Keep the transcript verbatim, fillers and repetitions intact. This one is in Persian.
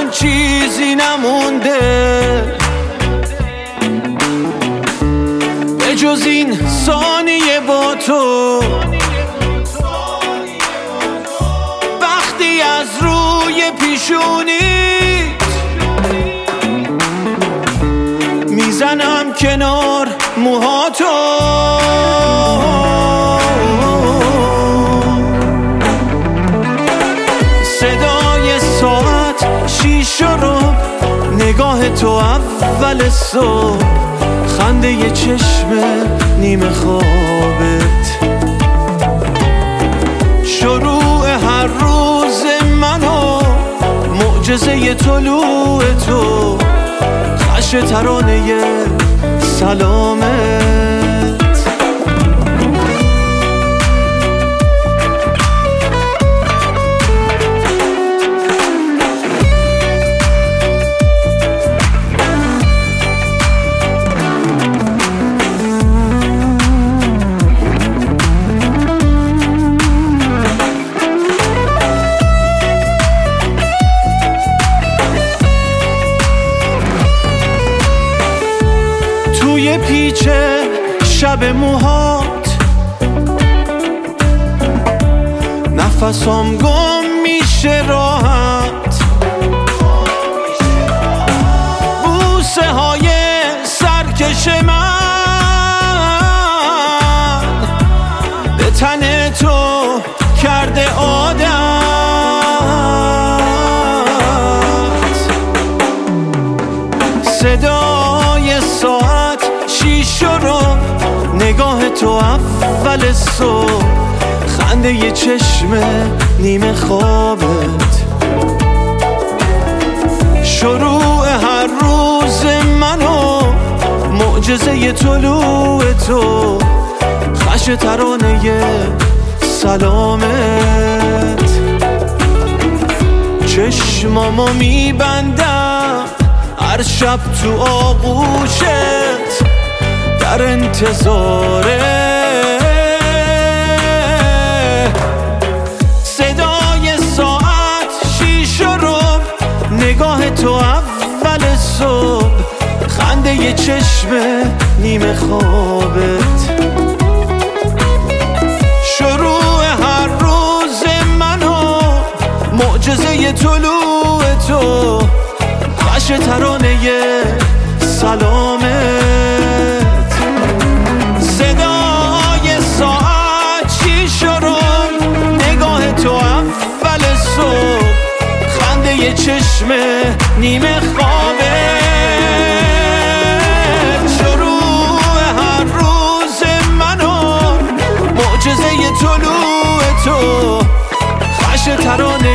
چیزی نمونده به جز این ثانیه با تو. وقتی از روی پیشونیت میزنم کنار موهاتو، صدای ساعت شیش رو، نگاه تو اول صبح، خنده یه چشم نیمه خوابت، شروع هر روز منو، معجزه طلوع تو، خش ترانه سلامت. توی پیچه شب موهات نفسام گم میشه راحت، بوسه های سرکش من به تن تو کرده عادت، صدای ساعت شیش رو، نگاه تو اول صبح، خنده یه چشم نیمه خوابت، شروع هر روز منو، معجزه طلوع تو، خش ترانه سلامت. چشمامو میبندم هر شب تو آغوشت، در انتظاره، صدای ساعت شیش رو، نگاه تو اول صبح، خنده یه چشم نیمه خوابت، شروع هر روز منو، معجزه طلوع تو، خش ترانه سلامت. صدای ساعت شیش رو، نگاه تو اول صبح، خنده یه چشم نیمه خوابت، شروع هر روز منو، معجزه طلوع تو، خش ترانه